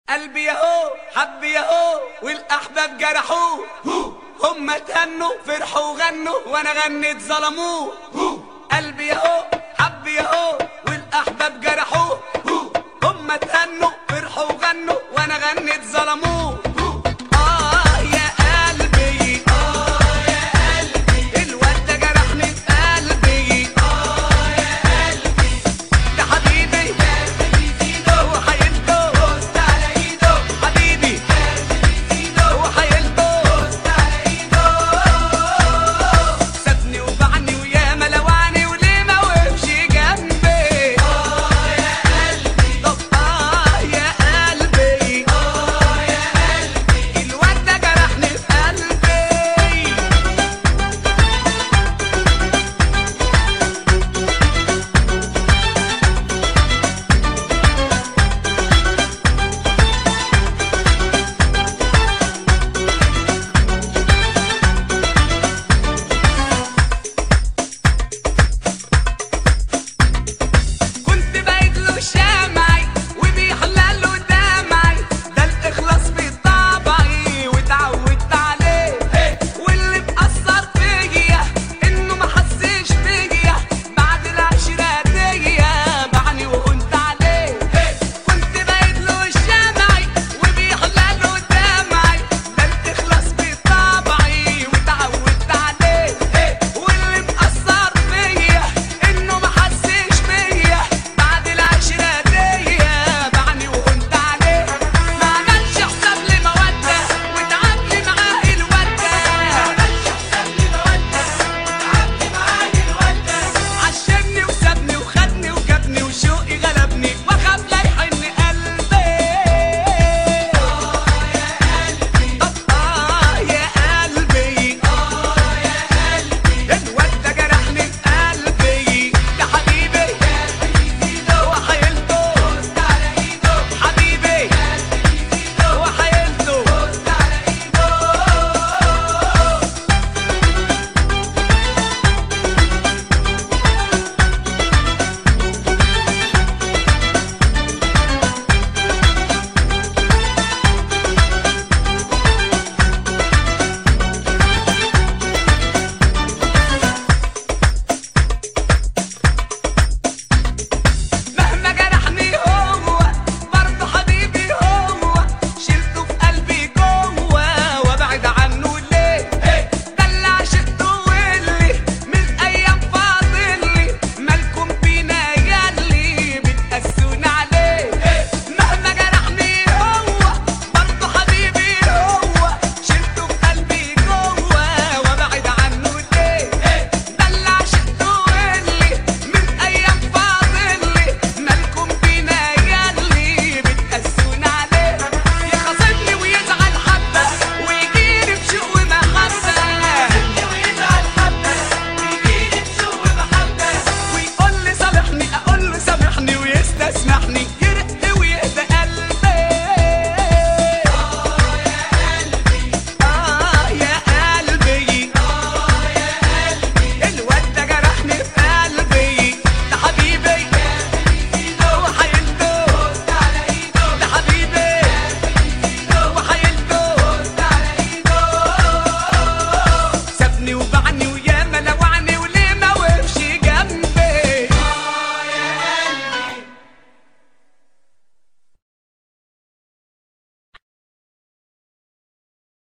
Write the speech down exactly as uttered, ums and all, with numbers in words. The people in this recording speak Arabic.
قلبي ياهو حب ياهو والاحباب جرحوه، هم تهنوا فرحوا وغنوا وانا غنيت ظلموه. قلبي ياهو حب ياهو والاحباب جرحوه، هم تهنوا فرحوا وغنوا وانا غنيت ظلموه. اه يا قلبي اه يا قلبي الواد ده جرحني في قلبي. اه يا قلبي ده حبيبي هو حيلته بص على ايده، حبيبي هو حيلته بص على ايده. سابني وبعني وياما لوعني وليه ما وقفش جنبي. اه يا قلبي طب اه يا قلبي اه يا قلبي الواد ده جرحني في قلبي. كنت بعيد له